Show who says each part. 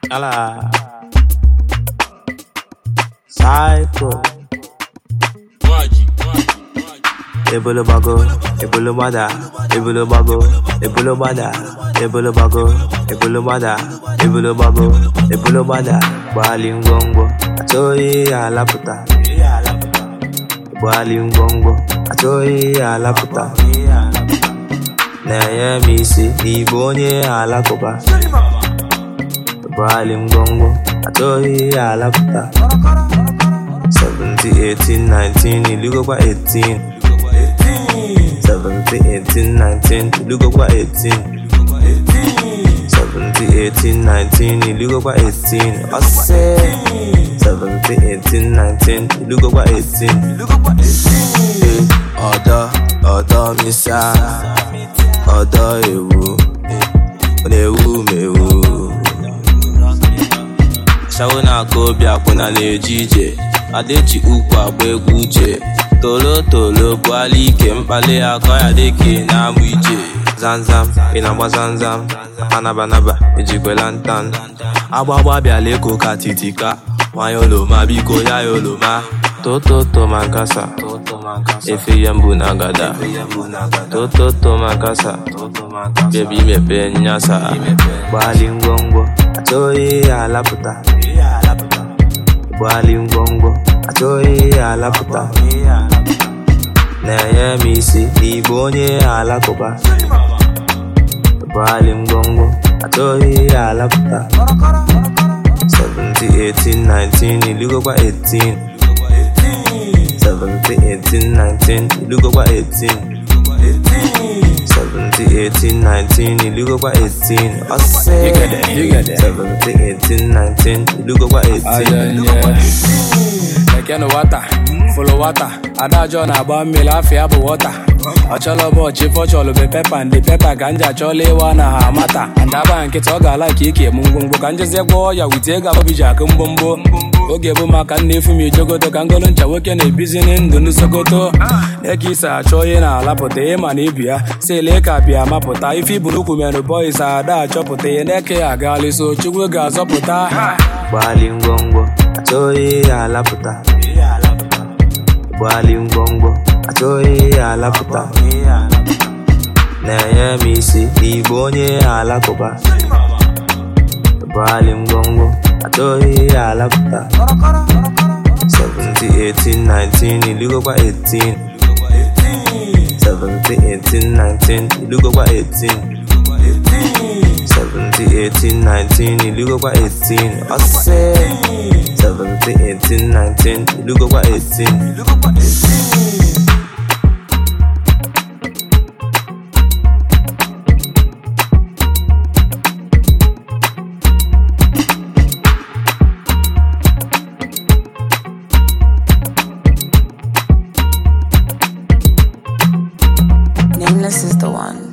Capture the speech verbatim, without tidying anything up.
Speaker 1: Ala Psycho Ebolo bago, ebolo bada, ebolo bago, ebolo bada, ebolo bago, ebolo bada, ebolo bago, ebolo bada. Bali ngongo, atoi alaputa. Bali ngongo, atoi alaputa. Na ye misi, ibonye alakoba. Bali ngongo, atoi alaputa. seventeen, eighteen, nineteen, ilugo kwa eighteen. seventeen, eighteen, nineteen, ilugo kwa eighteen. seventeen, eighteen, nineteen, ilugo kwa eighteen. Ose seventeen, eighteen, nineteen, ilugo kwa eighteen. Odo, odo misa, odo ewu, onewu mewu. Shawuna kobia kuna nejije, adechi ukwa bwegu uche. Tolo tolo bwali ke mpale akoya deke na mwije. Zanzam, inamba zanzam, anabanaba, ejikwe lantan. Ababa bialeko katitika, mayolo mabiko ya yolo ma. Toto to makasa, efe yambu nagada. Toto to makasa, baby mepe nyasa. Bali ngongo, atoi alaputa. Bali ngongo, atoi alaputa. Na ye misi, ibonye alakoba. Bali ngongo, atoi alaputa. seventeen, eighteen, nineteen, ilugo kwa eighteen. seventeen, eighteen, nineteen, ilugo kwa eighteen. seventeen, eighteen, nineteen, ilugo kwa eighteen. Ose seventeen, eighteen, nineteen, ilugo kwa eighteen.
Speaker 2: Lekeno wata, follow wata. Adajo na ba mi afia bu wata. Ocholo bo chifo cholo be pepper and the pepper ganja chole wana hamata. Andaba nke toga like ike mungungu kanje zegwo ya witega obija kumbombo. Oge bu maka nnefu mi jogoto kangolo ncha woke na bizine ndu nusogoto. Ekisa choye na alapote ma na ibia. Sele ka bia mapụta ifi bunuku menu boys ada chọpụta neke agali so chukwu ga-azọpụta.
Speaker 1: Bali ngongo, atoi alaputa. Bali ngongo, atoi alaputa. Na ye misi, ibonye alakoba. Bali ngongo, atoi alaputa. seventeen, eighteen, nineteen, ilugo kwa eighteen. seventeen, eighteen, nineteen, ilugo kwa eighteen. seventeen, eighteen, nineteen, ilugo kwa eighteen. Ose seventeen, eighteen, nineteen, ilugo kwa eighteen.
Speaker 3: Nameless is the one.